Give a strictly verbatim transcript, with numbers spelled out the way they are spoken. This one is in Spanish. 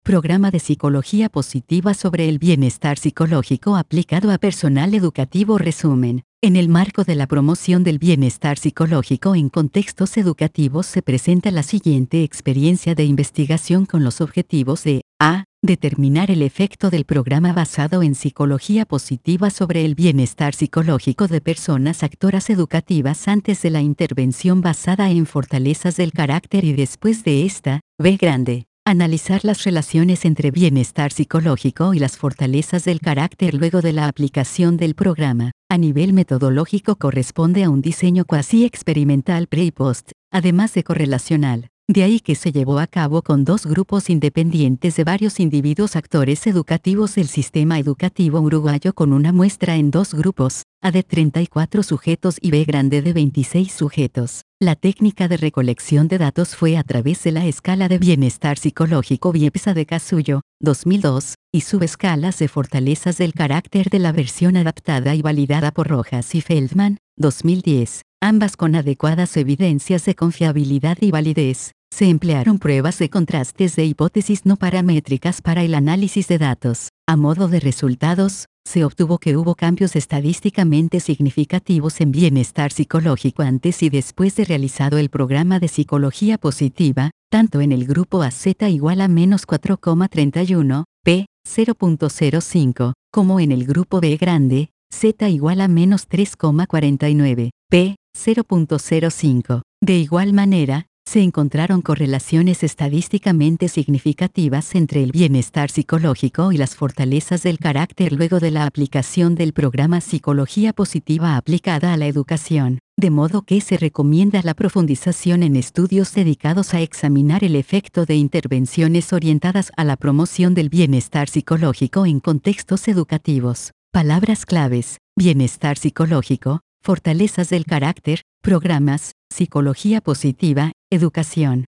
Programa de Psicología Positiva sobre el Bienestar Psicológico aplicado a personal educativo. Resumen. En el marco de la promoción del bienestar psicológico en contextos educativos se presenta la siguiente experiencia de investigación con los objetivos de a. Determinar el efecto del programa basado en psicología positiva sobre el bienestar psicológico de personas actoras educativas antes de la intervención basada en fortalezas del carácter y después de esta. B. Grande. Analizar las relaciones entre bienestar psicológico y las fortalezas del carácter luego de la aplicación del programa. A nivel metodológico corresponde a un diseño cuasi experimental pre y post, además de correlacional. De ahí que se llevó a cabo con dos grupos independientes de varios individuos actores educativos del sistema educativo uruguayo con una muestra en dos grupos, A de treinta y cuatro sujetos y B grande de veintiséis sujetos. La técnica de recolección de datos fue a través de la escala de bienestar psicológico BIEPSA de Casullo, dos mil dos, y subescalas de fortalezas del carácter de la versión adaptada y validada por Rojas y Feldman, dos mil diez, ambas con adecuadas evidencias de confiabilidad y validez. Se emplearon pruebas de contrastes de hipótesis no paramétricas para el análisis de datos. A modo de resultados, se obtuvo que hubo cambios estadísticamente significativos en bienestar psicológico antes y después de realizado el programa de psicología positiva, tanto en el grupo A Z igual a menos cuatro coma treinta y uno, P, cero punto cero cinco, como en el grupo B grande, Z igual a menos tres coma cuarenta y nueve, P, cero punto cero cinco. De igual manera, se encontraron correlaciones estadísticamente significativas entre el bienestar psicológico y las fortalezas del carácter luego de la aplicación del programa Psicología Positiva aplicada a la educación, de modo que se recomienda la profundización en estudios dedicados a examinar el efecto de intervenciones orientadas a la promoción del bienestar psicológico en contextos educativos. Palabras claves: bienestar psicológico, fortalezas del carácter, programas, psicología positiva, educación.